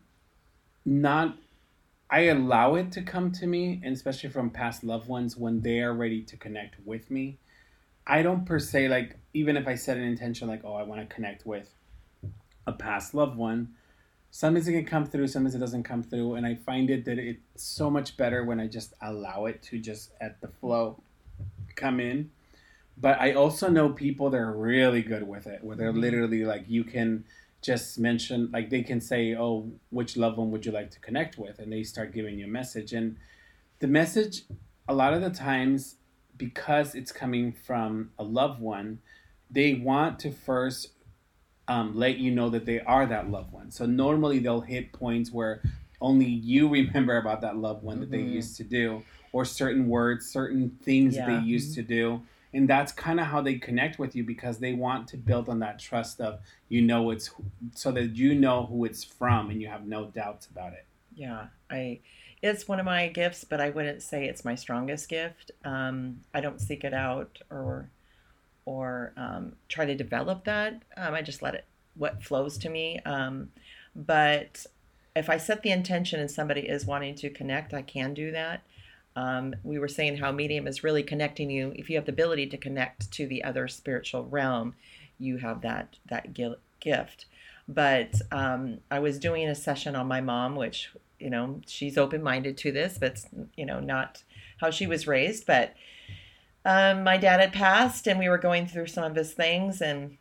I allow it to come to me, and especially from past loved ones when they are ready to connect with me. I don't per se, even if I set an intention I want to connect with a past loved one, sometimes it can come through, sometimes it doesn't come through. And I find that it's so much better when I just allow it to just at the flow come in. But I also know people that are really good with it, where they're literally you can just mention, they can say, oh, which loved one would you like to connect with? And they start giving you a message. And the message, a lot of the times, because it's coming from a loved one, they want to first let you know that they are that loved one. So normally they'll hit points where only you remember about that loved one that they used to do, or certain words, certain things that they used to do. And that's kind of how they connect with you, because they want to build on that trust of, it's so that you know who it's from and you have no doubts about it. Yeah, it's one of my gifts, but I wouldn't say it's my strongest gift. I don't seek it out or try to develop that. I just let it, what flows to me. But if I set the intention and somebody is wanting to connect, I can do that. We were saying how medium is really connecting you. If you have the ability to connect to the other spiritual realm, you have that gift. But I was doing a session on my mom, which, she's open-minded to this, but it's, not how she was raised. But My dad had passed, and we were going through some of his things, and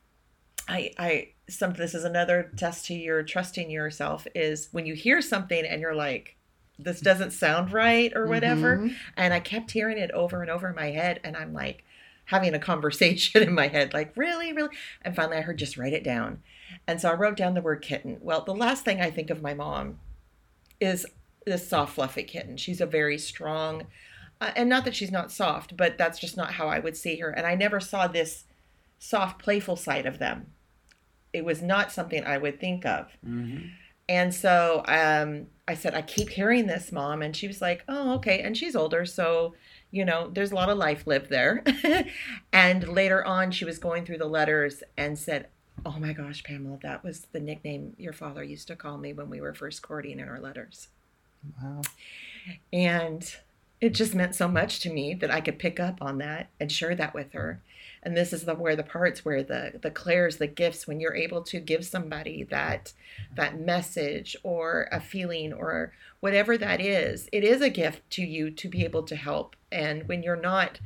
this is another test to your trusting yourself, is when you hear something and you're like, this doesn't sound right or whatever. Mhm. And I kept hearing it over and over in my head, and I'm like having a conversation in my head, like, really, really? And finally I heard, just write it down. And so I wrote down the word kitten. Well, the last thing I think of my mom is this soft, fluffy kitten. She's a very strong, and not that she's not soft, but that's just not how I would see her. And I never saw this soft, playful side of them. It was not something I would think of. Mm-hmm. And so I said, I keep hearing this, Mom. And she was like, oh, okay. And she's older, so, there's a lot of life lived there. And later on, she was going through the letters and said, oh my gosh, Pamela, that was the nickname your father used to call me when we were first courting in our letters. Wow. And it just meant so much to me that I could pick up on that and share that with her. And this is where the parts where the clairs, the gifts, when you're able to give somebody that message or a feeling or whatever that is, it is a gift to you to be able to help. And when you're not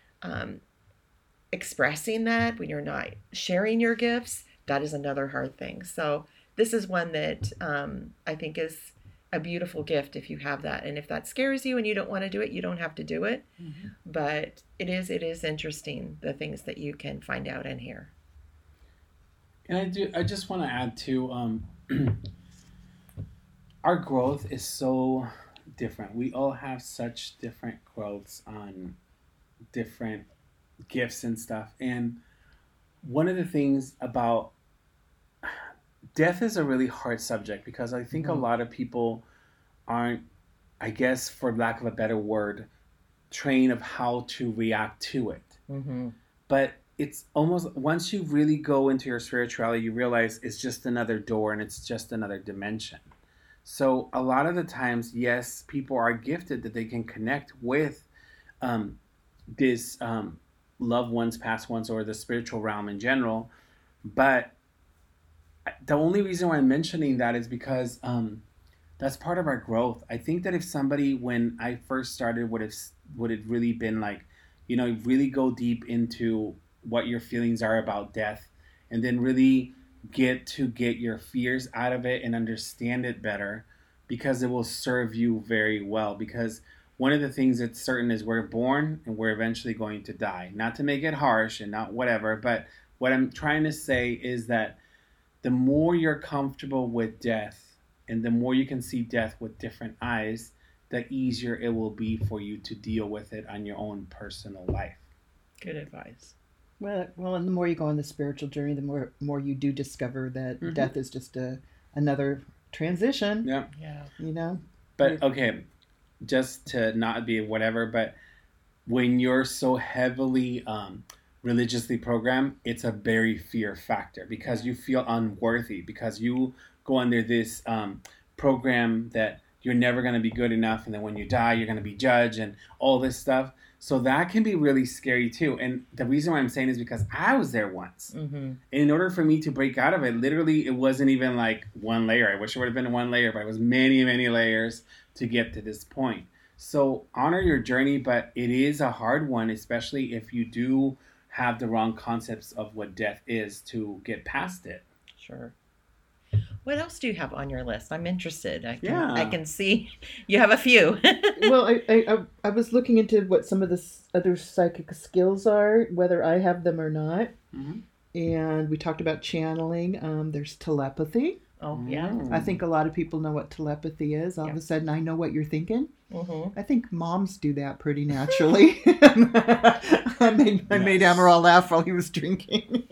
expressing that, when you're not sharing your gifts, that is another hard thing. So this is one that I think is a beautiful gift if you have that. And if that scares you and you don't want to do it, you don't have to do it. Mm-hmm. But it is interesting, the things that you can find out and hear. And I just want to add to our growth is so different. We all have such different growths on different gifts and stuff. And one of the things about death is a really hard subject, because I think a lot of people aren't, I guess, for lack of a better word, trained of how to react to it. Mm-hmm. But it's almost, once you really go into your spirituality, you realize it's just another door and it's just another dimension. So a lot of the times, yes, people are gifted that they can connect with this loved ones, past ones, or the spiritual realm in general. But the only reason why I'm mentioning that is because that's part of our growth. I think that if somebody, when I first started, would have really been like, really go deep into what your feelings are about death, and then really get your fears out of it and understand it better, because it will serve you very well. Because one of the things that's certain is we're born and we're eventually going to die. Not to make it harsh and not whatever, but what I'm trying to say is that the more you're comfortable with death and the more you can see death with different eyes, the easier it will be for you to deal with it on your own personal life. Good advice. Well, and the more you go on the spiritual journey, the more you do discover that death is just another transition. Yeah. But okay, just to not be whatever, but when you're so heavily religiously programmed, it's a very fear factor, because you feel unworthy, because you go under this program that you're never going to be good enough, and then when you die you're going to be judged and all this stuff. So that can be really scary too. And the reason why I'm saying is because I was there once. Mm-hmm. And in order for me to break out of it, literally it wasn't even like one layer. I wish it would have been one layer, but it was many, many layers to get to this point. So honor your journey, but it is a hard one, especially if you do have the wrong concepts of what death is, to get past it. Sure. What else do you have on your list? I'm interested. I can see you have a few. Well, I was looking into what some of the other psychic skills are, whether I have them or not. Mm-hmm. And we talked about channeling. There's telepathy. Oh, yeah. I think a lot of people know what telepathy is. All of a sudden, I know what you're thinking. Mm-hmm. I think moms do that pretty naturally. I made Amaral laugh while he was drinking.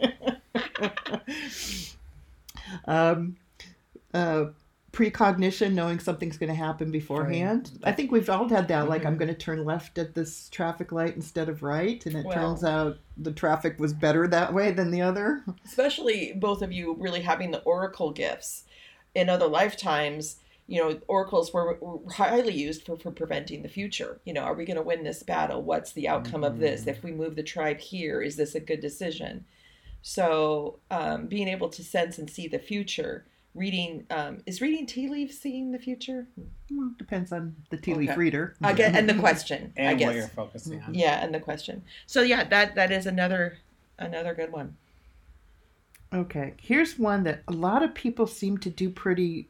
Precognition, knowing something's going to happen beforehand. Right. I think we've all had that. Mm-hmm. Like, I'm going to turn left at this traffic light instead of right, and it turns out the traffic was better that way than the other. Especially both of you really having the oracle gifts. In other lifetimes, oracles were highly used for preventing the future. Are we going to win this battle? What's the outcome of this? If we move the tribe here, is this a good decision? So being able to sense and see the future reading is reading tea leaves seeing the future? Well, depends on the tea leaf Okay. reader. I guess, and the question. And I guess. what you're focusing on. Yeah, and the question. So yeah, that is another good one. Okay, here's one that a lot of people seem to do pretty.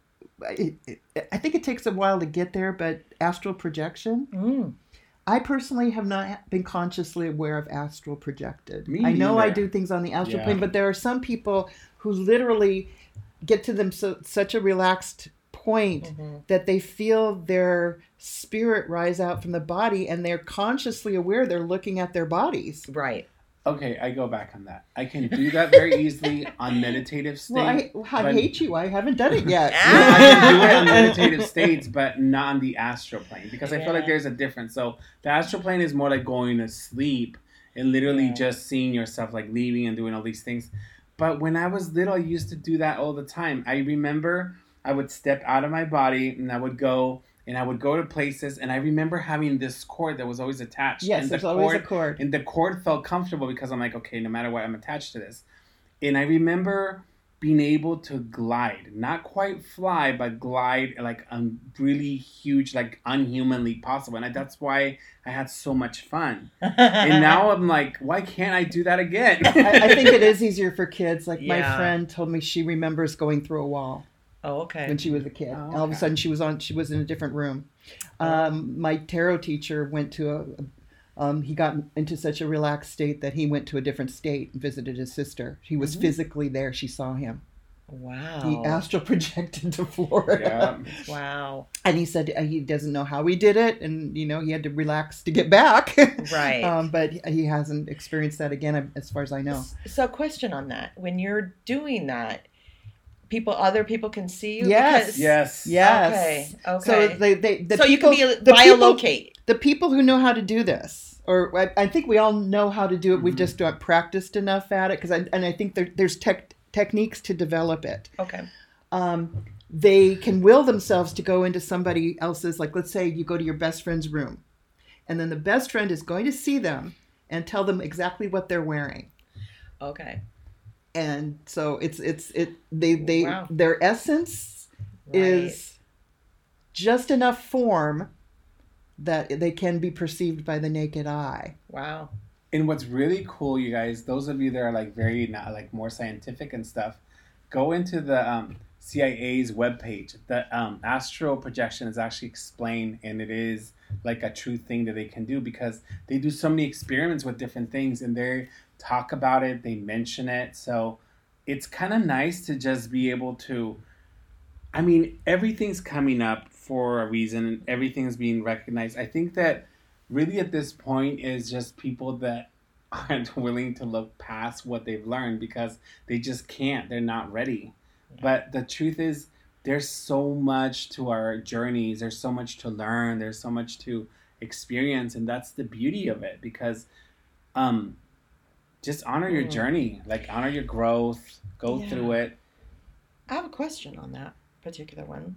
I think it takes a while to get there, but astral projection. Mm. I personally have not been consciously aware of astral projected. Me I know I neither. do things on the astral Yeah. plane, but there are some people who literally get to them such a relaxed point Mm-hmm. that they feel their spirit rise out from the body, and they're consciously aware they're looking at their bodies. Right. Okay, I go back on that. I can do that very easily on meditative state. Well, I but- hate you. I haven't done it yet. I can do it on meditative states, but not on the astral plane because I feel like Yeah. there's a difference. So the astral plane is more like going to sleep and literally Yeah. just seeing yourself like leaving and doing all these things. But when I was little, I used to do that all the time. I remember I would step out of my body and I would go to places, and I remember having this cord that was always attached. Yes, and there's always a cord. And the cord felt comfortable because I'm like, okay, no matter what, I'm attached to this. And I remember being able to glide, not quite fly, but glide like really huge, like unhumanly possible. And that's why I had so much fun. And now I'm like, why can't I do that again? I think it is easier for kids. Like my Yeah. friend told me she remembers going through a wall Oh, okay. when she was a kid. Oh, All of a okay. sudden she was in a different room. My tarot teacher went to he got into such a relaxed state that he went to a different state and visited his sister. He was physically there. She saw him. Wow. He astral projected to Florida. Yeah. Wow. And he said he doesn't know how he did it, and he had to relax to get back. Right. But he hasn't experienced that again, as far as I know. So, question on that: when you're doing that, other people can see you. Yes. Because- Yes. Yes. Okay. Okay. So the so people, you can the biolocate. the people who know how to do this, or I think we all know how to do it. We just don't practiced enough at it I think there's techniques to develop it. Okay. They can will themselves to go into somebody else's, like let's say you go to your best friend's room, and then the best friend is going to see them and tell them exactly what they're wearing. Okay. And so Wow. their essence is just enough form that they can be perceived by the naked eye. Wow. And what's really cool, you guys, those of you that are like very not like more scientific and stuff, go into the CIA's webpage. The astral projection is actually explained, and it is like a true thing that they can do because they do so many experiments with different things, and they talk about it, they mention it. So it's kind of nice to just be able to. I mean, everything's coming up for a reason. Everything's being recognized. I think that really at this point is just people that aren't willing to look past what they've learned because they just can't. They're not ready. But the truth is, there's so much to our journeys. There's so much to learn. There's so much to experience. And that's the beauty of it because just honor your journey. Like, honor your growth. Go Yeah. through it. I have a question on that particular one.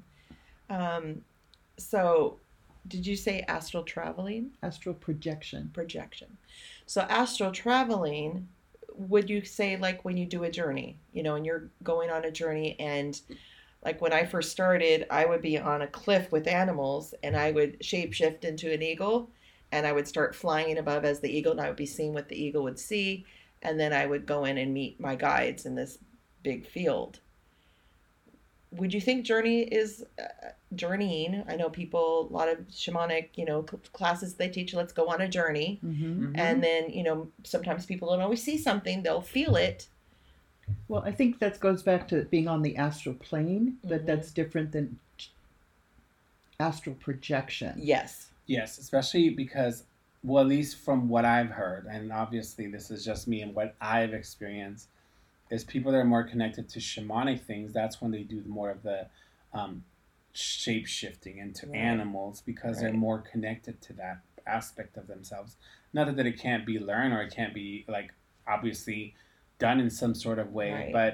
So, did you say astral traveling? Astral projection. Projection. So, astral traveling, would you say like when you do a journey, and you're going on a journey, and like when I first started, I would be on a cliff with animals and I would shapeshift into an eagle and I would start flying above as the eagle and I would be seeing what the eagle would see. And then I would go in and meet my guides in this big field. Would you think journey is journeying? I know people, a lot of shamanic, classes they teach, let's go on a journey. Mm-hmm. And then, sometimes people don't always see something, they'll feel it. Well, I think that goes back to being on the astral plane, but Mhm. that's different than astral projection. Yes. Yes, especially because, well, at least from what I've heard, and obviously this is just me and what I've experienced, is people that are more connected to shamanic things, that's when they do more of the shape-shifting into Right. animals because they're Right. more connected to that aspect of themselves. Not that it can't be learned or it can't be, like, obviously done in some sort of way, Right. but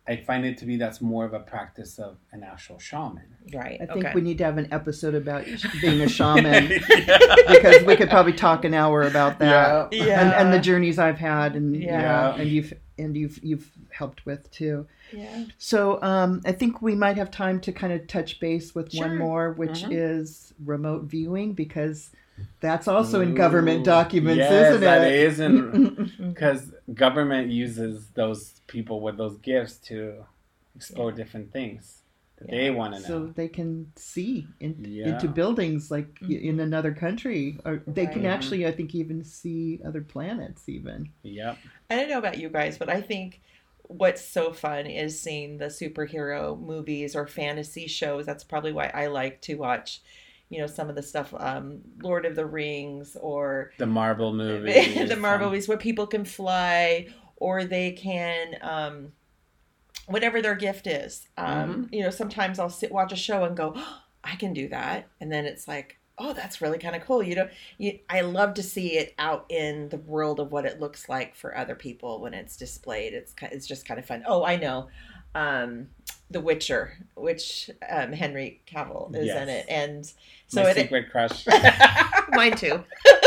I find it to be that's more of a practice of an actual shaman. Right. I think okay. we need to have an episode about being a shaman because we could probably talk an hour about that. Yeah. And the journeys I've had and Yeah. and you've helped with too. Yeah. So I think we might have time to kind of touch base with Sure. one more, which Mhm. is remote viewing, because that's also in government Ooh, documents, yes, isn't that it? is, and because government uses those people with those gifts to explore different things that they want to know. So they can see Yeah. into buildings like in another country, or they can Right. actually, I think, even see other planets even. Yep. I don't know about you guys, but I think what's so fun is seeing the superhero movies or fantasy shows. That's probably why I like to watch, some of the stuff, Lord of the Rings or The Marvel movies. the Marvel movies where people can fly or they can, whatever their gift is. Sometimes I'll watch a show and go, oh, I can do that. And then it's like, oh, that's really kind of cool. I love to see it out in the world of what it looks like for other people when it's displayed. It's just kind of fun. Oh, I know. The Witcher, which Henry Cavill is in it. And so My secret crush. mine too.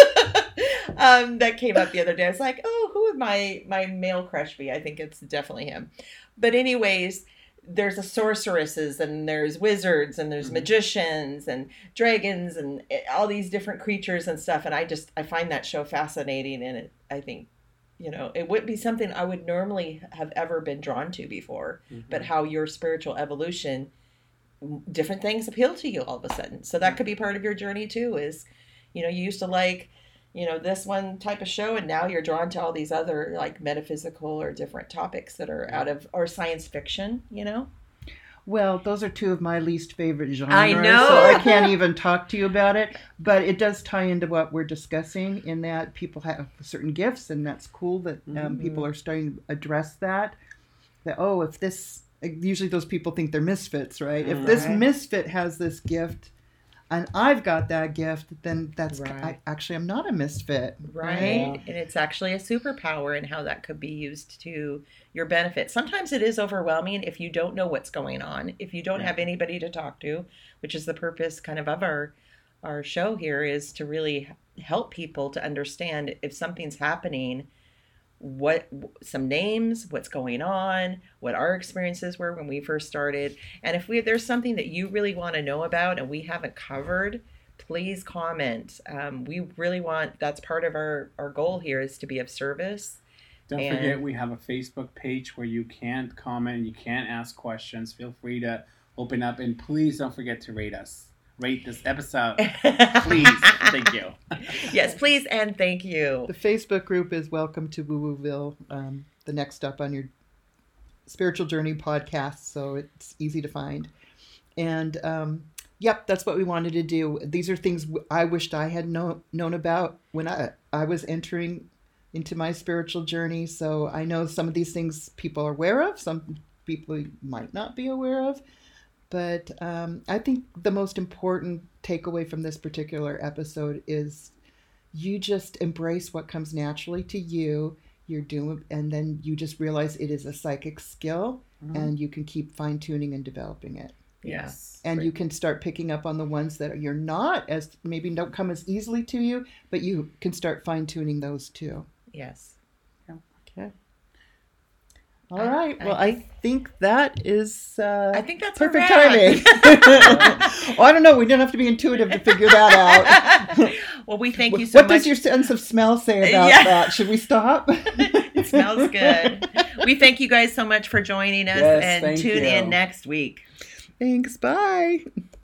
That came up the other day. I was like, oh, who would my male crush be? I think it's definitely him. But anyways, there's the sorceresses and there's wizards and there's magicians and dragons and all these different creatures and stuff. And I find that show fascinating. And I think, it wouldn't be something I would normally have ever been drawn to before, but how your spiritual evolution, different things appeal to you all of a sudden. So that could be part of your journey too, is, you used to like, this one type of show, and now you're drawn to all these other like metaphysical or different topics that are out of, or science fiction, Well, those are two of my least favorite genres. I know. So I can't even talk to you about it. But it does tie into what we're discussing in that people have certain gifts, and that's cool that people are starting to address that. That, if this, usually those people think they're misfits, right? If this misfit has this gift, and I've got that gift, then that's, I'm not a misfit. Right. And it's actually a superpower and how that could be used to your benefit. Sometimes it is overwhelming if you don't know what's going on, if you don't have anybody to talk to, which is the purpose kind of our show here, is to really help people to understand if something's happening, what some names, what's going on, what our experiences were when we first started. And if there's something that you really want to know about and we haven't covered, please comment. We really that's part of our goal here, is to be of service. Don't forget, we have a Facebook page where you can comment, you can ask questions. Feel free to open up, and please don't forget to rate us. Rate this episode. Please. Thank you. Yes, please, and thank you. The Facebook group is Welcome to Woo Wooville, the next step on your spiritual journey podcast, so it's easy to find. And that's what we wanted to do. These are things I wished I had known about when I was entering into my spiritual journey. So I know some of these things people are aware of, some people might not be aware of. But I think the most important takeaway from this particular episode is you just embrace what comes naturally to you. You're doing, and then you just realize it is a psychic skill, and you can keep fine-tuning and developing it. Yes. And you can start picking up on the ones that you're not as, maybe don't come as easily to you, but you can start fine-tuning those too. Yes. Okay. All right. Well, I think that is I think that's perfect a wrap. timing. Well, I don't know. We don't have to be intuitive to figure that out. Well, we thank you so much. What does your sense of smell say about that? Should we stop? It smells good. We thank you guys so much for joining us, and tune in next week. Thanks. Bye.